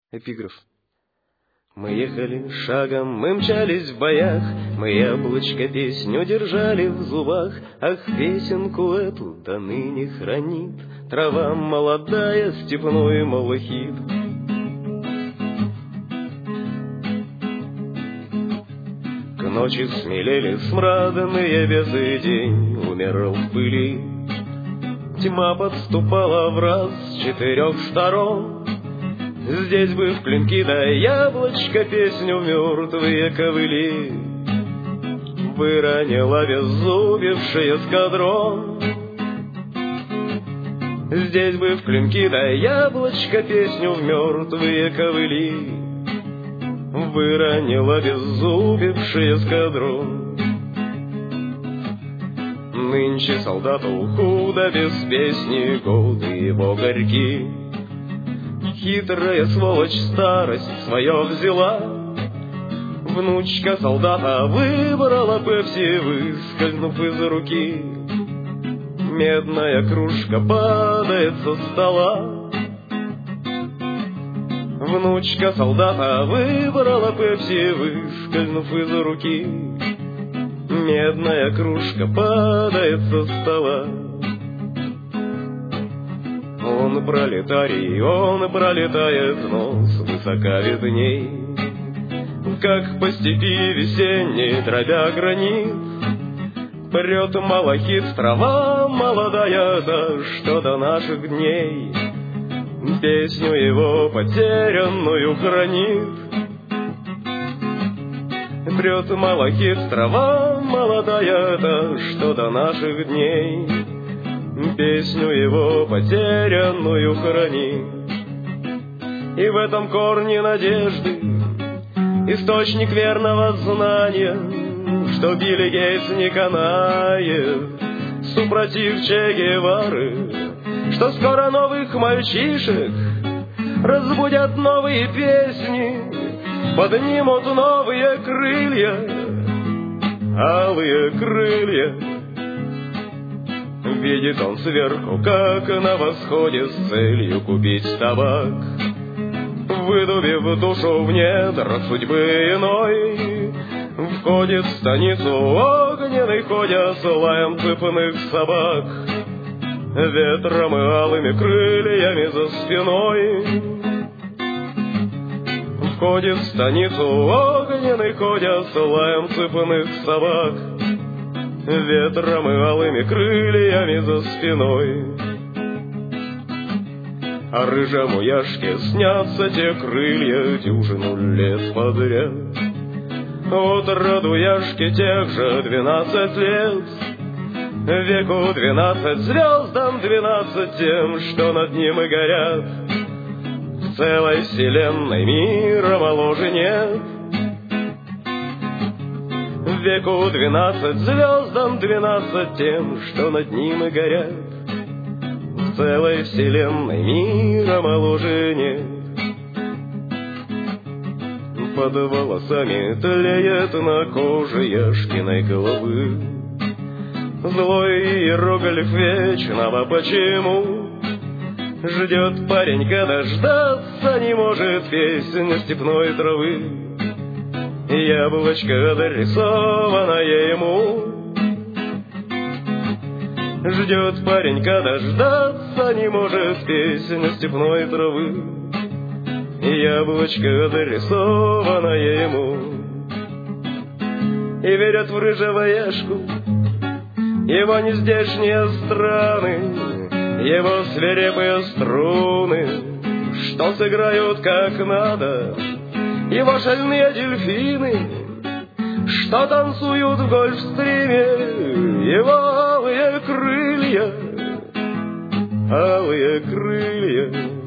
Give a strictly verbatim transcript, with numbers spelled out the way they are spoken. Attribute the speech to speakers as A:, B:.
A: Эпиграф. Мы ехали шагом, мы мчались в боях, мы яблочко песню держали в зубах. Ах, песенку эту до ныне хранит трава молодая, степной малахит. К ночи смелели смрадные безы, день умирал в пыли. Тьма подступала враз с четырех сторон. Здесь бы в клинки да яблочко песню мертвые ковыли выронила беззубивший эскадрон. Здесь бы в клинки да яблочко песню в мертвые ковыли выронила беззубивший эскадрон. Нынче солдату худо без песни, годы его горьки. Хитрая сволочь старость свое взяла. Внучка солдата выбрала пепси, выскользнув из руки. Медная кружка падает со стола. Внучка солдата выбрала пепси, выскользнув из руки. Медная кружка падает со стола. Он пролетарий, он пролетает, но свысока видней, как по степи весенней, дробя гранит. Прет малахит, трава молодая, да что до наших дней песню его потерянную хранит. Прет малахит, трава молодая, да что до наших дней песню его потерянную храни. И в этом корне надежды, источник верного знания, что Билли Гейтс не канает супротив Че Гевары, что скоро новых мальчишек разбудят новые песни, поднимут новые крылья, алые крылья. Видит он сверху, как на восходе с целью купить табак, выдубив душу в недра судьбы иной, входит в станицу огненный, ходя с лаем цепных собак, ветром и алыми крыльями за спиной. Входит в станицу огненный, ходя с лаем цепных собак, ветром и алыми крыльями за спиной. А рыжему Яшке снятся те крылья дюжину лет подряд. От роду Яшки тех же двенадцать лет, веку двенадцать, звездам двенадцать, тем, что над ним и горят. В целой вселенной мира моложе нет. Веку двенадцать, звездам двенадцать, тем, что над ним и горят. В целой вселенной мира моложе нет. Под волосами тлеет на коже Яшкиной головы злой иероглиф вечного почему. Ждет парень, когда дождаться не может песня степной травы. Яблочко адресованное ему. Ждет парень, когда дождаться не может песня степной травы. Яблочко адресованное ему. И верят в рыжего Яшку его нездешние страны, его свирепые струны, что сыграют как надо, его шальные дельфины, что танцуют в гольфстриме, его алые крылья, алые крылья.